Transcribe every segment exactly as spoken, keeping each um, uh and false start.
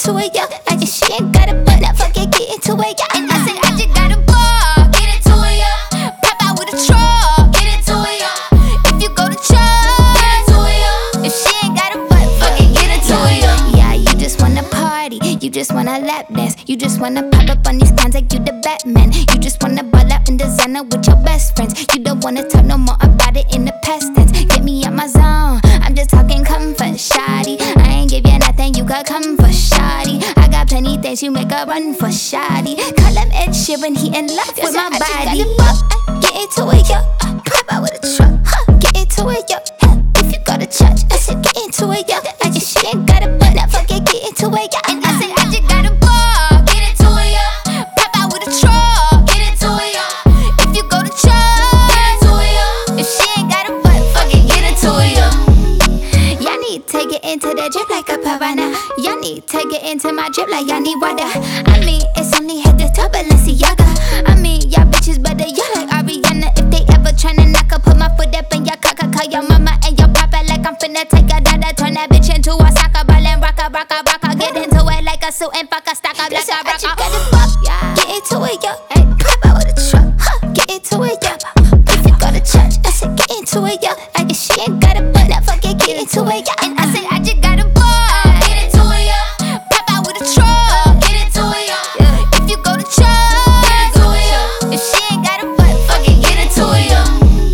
into it, yeah. I just she ain't got a butt, now fuck it, get into it, yeah. And I said I just got a ball, get into it, yeah. Pop out with a truck, get into it, yeah. If you go to church, get into it, yeah. If she ain't got a butt, fuck it, get into it, yeah. Yeah, you just wanna party, you just wanna lap dance, you just wanna pop up on these cans like you the Batman. You just wanna ball out in designer with your best friends. You don't wanna talk no more about it in the past tense. Get me out my zone, I'm just talking comfort, shoddy. I ain't give you nothing, you could come for shoddy. I got plenty things you make a run for shoddy. Call him Ed Sheeran, he in love with my body. Get into it, yo. Pop out with a truck, huh? Get into it, yo. If you go to church, I said get into it, yo. I just she ain't got a butt, now fuck it, get into it, yo. And I said I just got a ball, get into it, yo. Pop out with a truck, get into it, yo. If you go to church, get into it, yo. If she ain't got a butt, fuck it, get into it, yo. Y'all need to get into that drip like a piranha. Y'all need to get into my drip like y'all need water. I mean, it's only head to toe, Balenciaga. I mean, y'all bitches better, y'all like Ariana. If they ever tryna knock her, put my foot up in your cocker. Call your mama and your papa like I'm finna take a dada. Turn that bitch into a soccer ball and rock a, rock a, rock a. Get into it like a suit and fuck a stock up like a rock a. Get into it, yo. Hey, pop out with a truck, huh? Get into it, yo. If you go to church, I said get into it, yo. I guess she ain't got a butt, now fuck it, get into it, yo. And I said I just got a ball, get into it, yo. Pop out with a truck, get into it, yo. If you go to church, get into it, yo. If she ain't got a butt, fuck it, get into it, yo.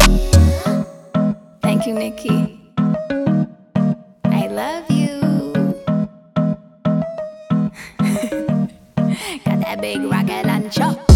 Thank you, Nikki. I love you. Got that big rocket launcher.